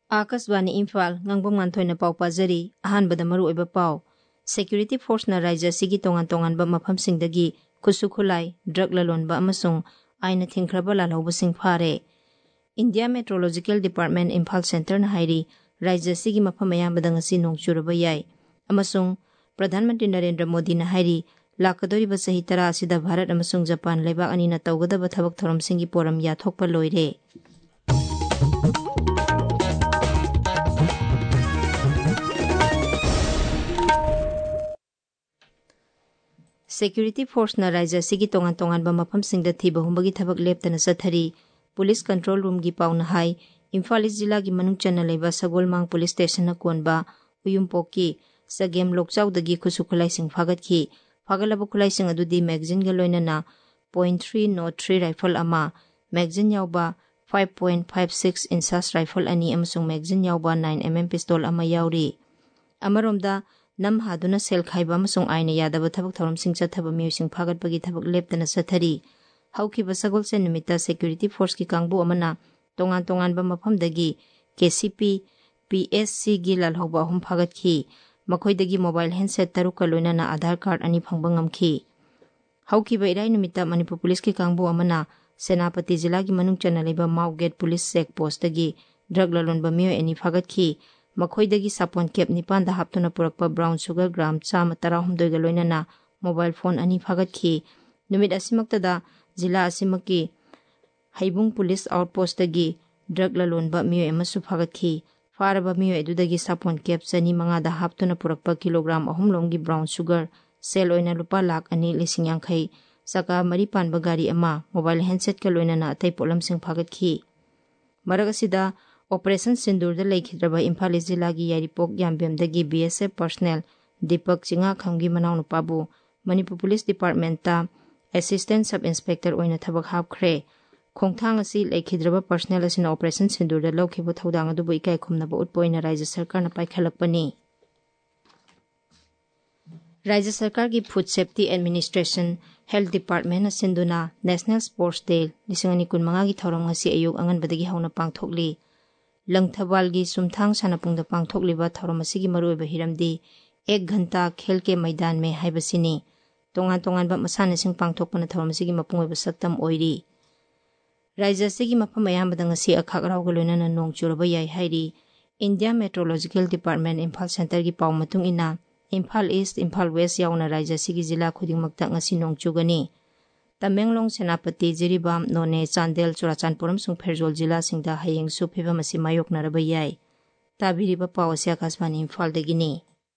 Akashvani Imphal ngangbam nganthoi pau pajari ahanbada maru oiba pau security force na raija sigi tongan tongan ba mafam singdagi khusu khulai drug lalon ba amasung aina thingkhraba lalhauba sing phare India Meteorological Department Imphal Center na hairi raija sigi mafam ayambada ngasi nongchuraba yai amasung Pradhan Mantri Narendra Modi na hairi lakadori ba sahi tara asida Bharat amasung Japan leibak ani na tawgada ba thabak thoram singi poram ya thokpa loire Security Force na raija sigi tongan tongan ba mafam singda thiba humbagi thabak leptana sathari Police Control Room gi pauna hai Imphal East Jilla gi manung chana leiba Sagolmang Police Station na konba Uyumpokki Sagem Lokchau dagi khusu khulai sing phagat ki phagalaba khulai sing adudi magazine ga loina na .303 rifle ama magazine yawba 5.56 inches rifle ani amasung magazine yawba 9mm pistol ama yawri amaromda nam haduna sel khaiba amasung aina yadaba thabak thoram sing chathaba miusing phagat bagi thabak leptana sathari hauki basagol se nimita security force ki kangbu amana tongan tongan ba mafam dagi KCP PSC gi lalhauba hum phagat khi makhoi dagi mobile handset taruka loina na Aadhaar card ani phangba ngamkhi hauki ba irai nimita Manipur police ki kangbu amana Senapati Jilla gi manung chana leba Mau Gate police check post dagi drug lalon ba miyo ani phagat khi makhoi dagi sapon kep nipan da haptuna purakpa brown sugar gram chama tara humdoi ga loina na mobile phone ani phagat khi numit asimakta da Jilla asimaki Haibung police outpost dagi drug lalon ba miyo emasu phagat khi faraba miyo edudagi sapon kep chani manga da haptuna purakpa kilogram ahum lomgi brown sugar sel oina lupa lakh ani lising yangkhai saka mari panba gari ama mobile handset ka loina na atai polam sing phagat khi maragasida Operation Sindur da laikhidraba Imphal East Jilla gi Yaripok Yambem dagi BSF personnel Deepak Chinga khamgi manaw nupabu Manipur Police Department ta Assistant Sub Inspector oina thabak hapkhre khongthang asi laikhidraba personnel asina Operation Sindur da laukhibu thodang adubu ikai khumnaba utpoina Rajya Sarkar na paikhalakpani Rajya Sarkar gi Food Safety Administration Health Department na sinduna National Sports Day 2025 gi thoram ngasi ayuk angan badagi hauna pangthokli Langthabal gi sumthang sanapungda pangthokliba thoram asigi maruiba hiramdi 1 ghanta khel ke maidan me haibasini tongan tongan ba masana sing pangthokpana thoram asigi mapungoiba saktam oiri Rajya sigi mafam ayambada ngasi akhak rawga loinana nongchuraba yai hairi India Meteorological Department Imphal Center gi paw matung ina Imphal East Imphal West yauna Rajya sigi jilla khudingmakta ngasi nongchugani Tamenglong Senapati Jiribam None Chandel Churachandpuram sung Pherjol Jilla singda hayeng su pheba masi mayok naraba yai tabiriba pawasya Akashvani Imphal dagini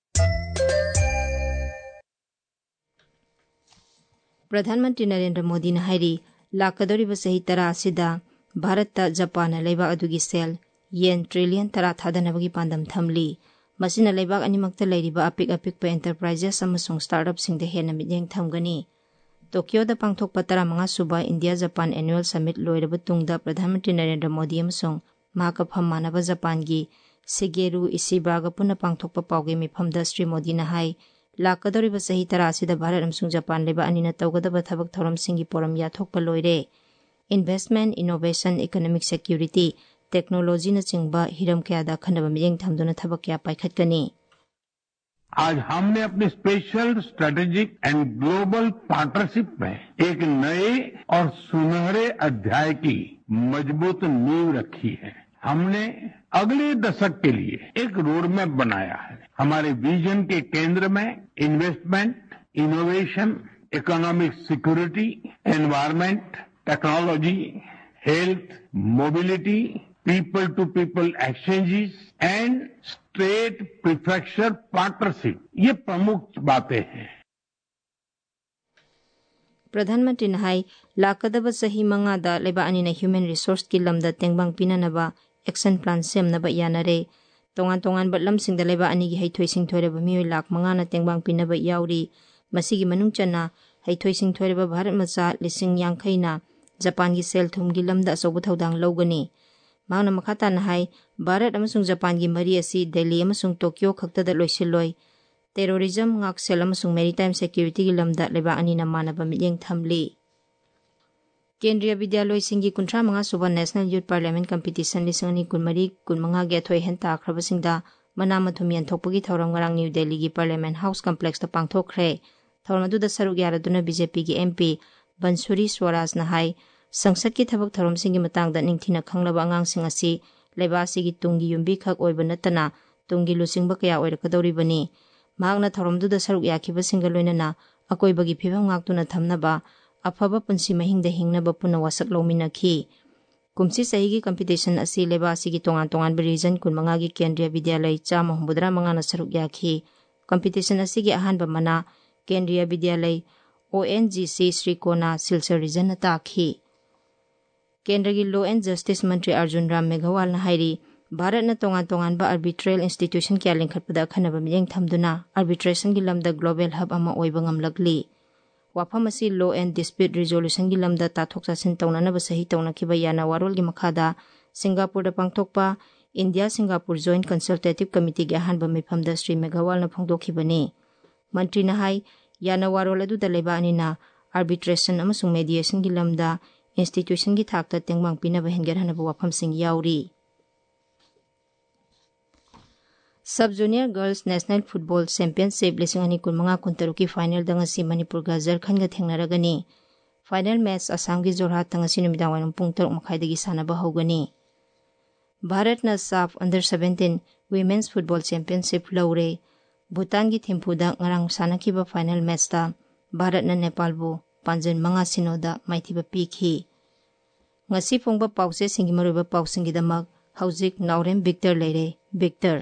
Pradhan Mantri Narendra Modi na hairi lakadori ba sahi tara asida Bharat ta Japan leiba adugi sel yen trillion tara thadanabagi pandam thamli masina leibak animakta leiriba apik pa enterprises amasung startup singda hena midyeng thamgani Tokyo da pangthokpa 15 suba India Japan Annual Summit loiraba tungda Pradhan Mantri Narendra Modi amasung mahaka phammanaba Japan gi Shigeru Ishiba ga puna pangthokpa pauge mifamda Sri Modi na hai lakadoriba sahi tara asida Bharat amasung Japan leba anina tawgadaba thabak thoram singi poram ya thokpa loire investment innovation economic security technology na chingba hiram kya da khanaba miyeng thamduna thabak kya paikhatkani आज हमने अपनी special strategic and global partnership में एक नए और सुनहरे अध्याय की मजबूत नींव रखी है हमने अगले दशक के लिए एक रोड मैप बनाया है हमारे विजन के केंद्र में investment innovation economic security environment technology health mobility people to people exchanges and state prefecture partnership ये प्रमुख बातें हैं प्रधानमंत्री नहाई लाकदब सही मंगा दा लेबा अनिना ह्यूमन रिसोर्स की लमदा तेंगबांग पिनानबा एक्शन प्लान सेमनबा यानरे तोंगान तोंगान बलम सिंगदा लेबा अनि gi haithoi sing thoireba mioi lak manga na tengbang pinaba yauri masigi manung chana haithoi sing thoireba Bharat macha lising yangkhai na Japan gi sel thum gi lamda asobu thodang logani Mangna makata na hai Bharat amasung Japan gi mari asi Delhi amasung Tokyo khakta da loisiloi terrorism ngak sel amasung maritime security gi lamda leba ani na manaba milyeng thamli केंद्रीय विद्यालयसिंगी 35 सुबा national youth parliament competition 2014-15 गे थोय हेन ताख्रबसिंगदा मना मथुम यनथोकपगी थौरम ngarang न्यू दिल्ली की पार्लियामेंट हाउस कॉम्प्लेक्स ता पांगथोखरे थौरम अदुदा सरुक यारदुना बीजेपी की एमपी बंसुरी स्वराज ना हाई संसद की थबक थौरम सिंगी मतंगदा निंगथिना खंगलबा अंगांगसिंग असि लेबासिगी तुंगी युंबी खक ओइबा नतना तुंगी लुसिंगबा कया ओइरकदौरिबनी मागना थौरमदुदा सरुक याखिबसिंगा लोइनना अकोइबगी फिबम ngakतुना थमनबा अफबा पुंसी महिंगदा हिंगनबा पुना वासक लौमिनखी कुमसी सही की कंपीटिशन असि लेबासी की तोंगान रीजन 15 की केंद्रीय विद्यालय 185 ना सरुक याखी कंपीटिशन असि की अहानबा मना केंद्रीय विद्यालय ONGC श्रीकोना सिलचर रीजन ताखी केंद्र की लॉ एंड जस्टिस मंत्री अर्जुन राम मेघवाल ना हाइरी भारत न तोंगान बा आर्बिट्रेल इंस्टीट्यूशन क्या लिंखतपदा खनबा मियेंग थमदुना आर्बिट्रेशन की लमदा ग्लोबल हब अमा ओइबा ngamlakli वाफम असि लॉ एंड डिस्प्यूट रिजोल्यूशन की लमदा ताथोक चासिन तौनानबा सही तौनाखिबा याना वारोल की मखादा सिंगापुर पांगथोकपा India Singapore joint consultative committee के अहानबा मिफमदा श्री मेघवाल न फोंदोखिबनी मंत्री ना हाई याना वारोल अदुदा लेबा अनिना आर्बिट्रेशन अमसुंग मेडिएशन की लमदा इंस्टीट्यूशन की थाकता तेंगमांग पिनबा हेंगरहनबा वाफम सिंग याउरी sub junior girls national football championship 2015 की फाइनल दंगसी मणिपुर का झारखंड का थेंगनरगनी फाइनल मैच असम की जोरहाट दंगसी नुमिदांग पुंग 3 मखाइदगी सानबा होगनी भारत न SAFF under 17 women's football championship लौरे भूटान की थिम्फुदा ngarang सानखिबा फाइनल मैच ता भारत न नेपाल बु पांजन 5 सिनोदा माइथिबा पीखी ngasi phongba pause singi maruba pausingi damak hauzik naurem victor leire victor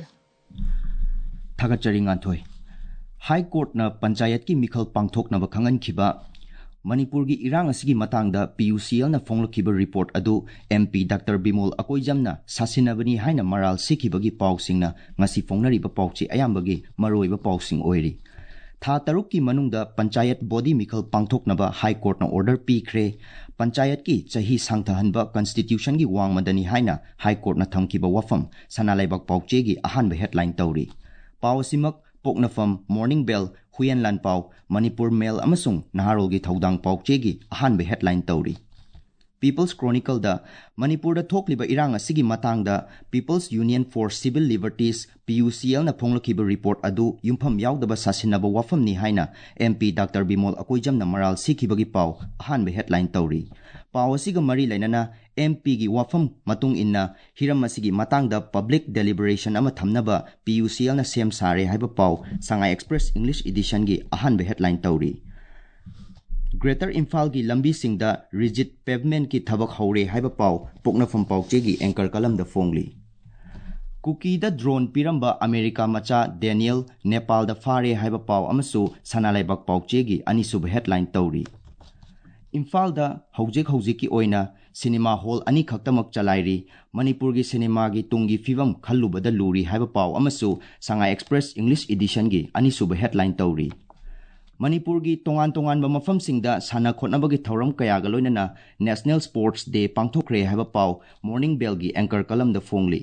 थागचरी nganthoi हाई कोर्ट न पंचायत की मिखल पांगथोक नब खंगन खिबा मणिपुर की इरांग असगी मतंगदा PUCL न फोंगलखिबा रिपोर्ट अदु MP डॉक्टर बिमोल अकोइजमना सासिनबनी हाइना मराल सिखिबगी पाउसिंगना ngasi फोंगनरिबा पाउची अयामबगी मरोइबा पाउसिंग ओइरी था तरुक की मनुंगदा पंचायत बॉडी मिखल पांगथोकनबा हाई कोर्ट न ऑर्डर पीखरे पंचायत की चही सांगथहनबा कॉन्स्टिट्यूशन की वांग मदनी हाइना हाई कोर्ट न थमखिबा वफम सनालाइबक पाउचे की अहानबा हेडलाइन तौरी पाउसिमक पोकनफम मॉर्निंग बेल हुयनलान पाउ मणिपुर मेल अमसुंग नहारोल की थौदांग पाउचे की अहानबा हेडलाइन तौरी पीपल्स क्रोनिकल दा मणिपुर दा थोकलिबा इरांग असिगी मतंगदा people's union for civil liberties PUCL न फोंगलखिबा रिपोर्ट अदु युमफम यावदबा सासिनबा वफम नि हाइना MP डॉक्टर बिमोल अकोइजम न मराल सिखिबगी पाउ अहानबा हेडलाइन तौरी पाउ असिगा मरी लैनना MP की वफम मतुंग इन्ना हिरम असिगी मतंगदा पब्लिक डेलिबरेशन अमा थमनबा PUCL न सेम सारे हाइबा पाउ संगाई एक्सप्रेस इंग्लिश एडिशन की अहानबा हेडलाइन तौरी ग्रेटर इम्फाल की लंबी सिंगदा रिजिट पेवमेंट की थबक हौरे हाइबा पाउ पोकनफम पाउचे की एंकर कलम द फोंगली कुकी द ड्रोन पिरंबा अमेरिका मचा डेनियल नेपाल द फारे हाइबा पाउ अमसु सनालाइबक पाउचे की अनिसुब हेडलाइन तौरी इम्फाल द हौजिक की ओइना सिनेमा हॉल अनी खक्तमक चलाइरी मणिपुर की सिनेमा की तुंगी फिवम खल्लुबद लूरी हाइबा पाउ अमसु संगाई एक्सप्रेस इंग्लिश एडिशन की अनिसुब हेडलाइन तौरी मणिपुर की तोंगान मफम सिंगदा साना खोटनबगी थौरम कयागा लोइनना नेशनल स्पोर्ट्स डे पांगथोखरे हाइबा पाउ मॉर्निंग बेल की एंकर कलम द फोंगली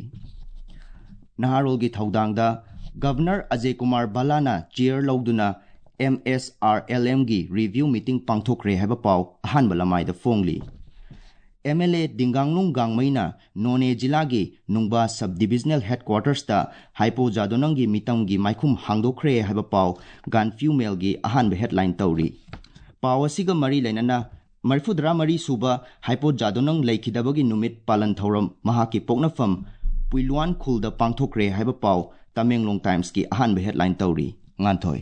नहारोल की थौदांगदा गवर्नर अजय कुमार बालाना चेयर लौदुना MSRLM की रिव्यू मीटिंग पांगथोखरे हाइबा पाउ अहानबा लमाई द फोंगली MLA दिंगांगलुंग गांगमैना नोने जिला की नुंगबा सब डिविजनल हेडक्वार्टर्स ता हाइपो जादोनंग की मितंग की माइखुम हांगदोखरे हाइबा पाउ गानफ्यू मेल की अहानबा हेडलाइन तौरी पाउ असिगा मरी लैनना मरफुद्रा मरी सुबा हाइपो जादोनंग लैखिदबगी नुमित पालन थौरम महाकी पोकनफम पुइलवान खुल द पांगथोखरे हाइबा पाउ तमेंगलोंग टाइम्स की अहानबा हेडलाइन तौरी nganthoi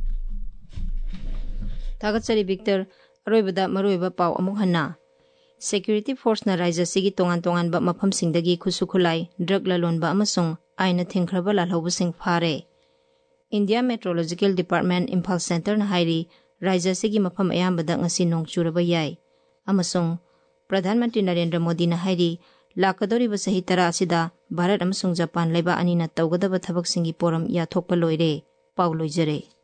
थागचरी विक्टर अरोइबदा मरोइबा पाउ अमुक हन्ना सेक्यूरिटी फोर्स न राज्य सिगी तोंगान मफम सिंगदगी खुसु खुलाई ड्रग ललोनबा अमसुंग आइना थेंखरबा लालहौबसिंग फारे India meteorological department Imphal centre न हाइरी राज्य सिगी मफम अयामबदा ngasi नोंग चुरबा याय अमसुंग प्रधानमंत्री नरेंद्र मोदी न हाइरी लाकदोरिबा सही तरा असिदा भारत अमसुंग जापान लेबा अनिना तौगदबा थबक सिंगी पोरम याथोकपा लोइरे पाउ लोइजरे।